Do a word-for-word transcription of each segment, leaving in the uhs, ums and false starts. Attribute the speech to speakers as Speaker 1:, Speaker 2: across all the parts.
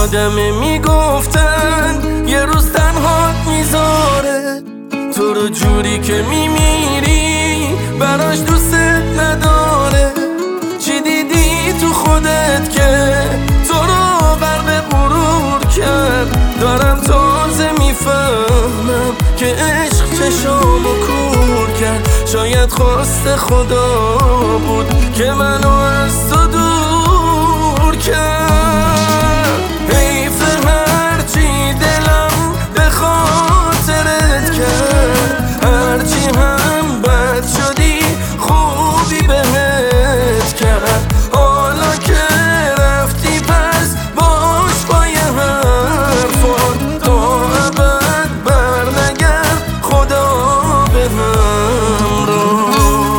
Speaker 1: آدمه میگفتن یه روز تنها میذاره، تو رو جوری که میمیری براش دوست نداره. چی دیدی تو خودت که تو رو غرق غرور کرد؟ دارم تازه میفهمم که عشق چشامو کور کرد. شاید خواست خدا بود که منو از تو دور کرد. حیف هرچی دلم به خاطرت کرد، هرچی هم بد شدی خوبی بهت کرد. حالا که رفتی پس باش با یه حرفات، تا ابد بر نگرد خدا به همراه.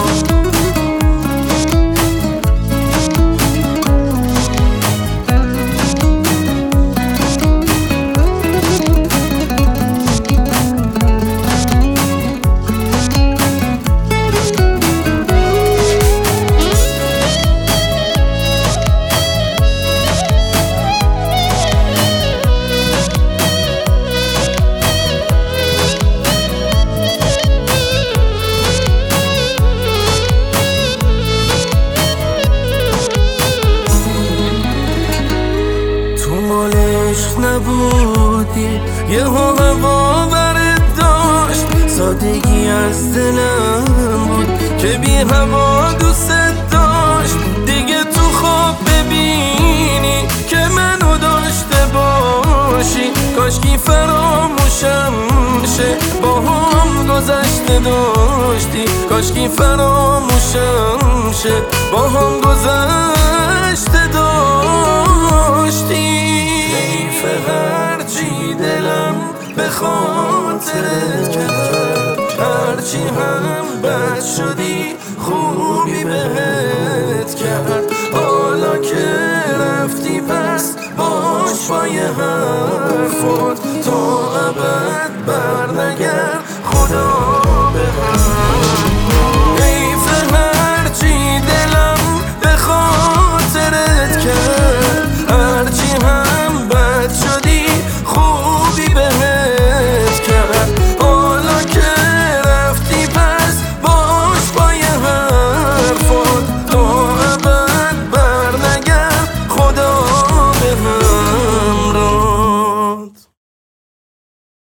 Speaker 1: عشق نبودی یه هوا برت داشت، سادگی از دلم بود که بی هوا دوست داشت. دیگه تو خواب ببینی که منو داشته باشی، کاشکی فراموشم شه با هم گذشته داشتی. کاشکی فراموشم شه با هم گذشته داشتی. هرچی دلم به خاطرت کرد، هرچی هم بد شدی خوبی بهت کرد. حالا که رفتی پس باش با یه حرفات، تا ابد بر نگرد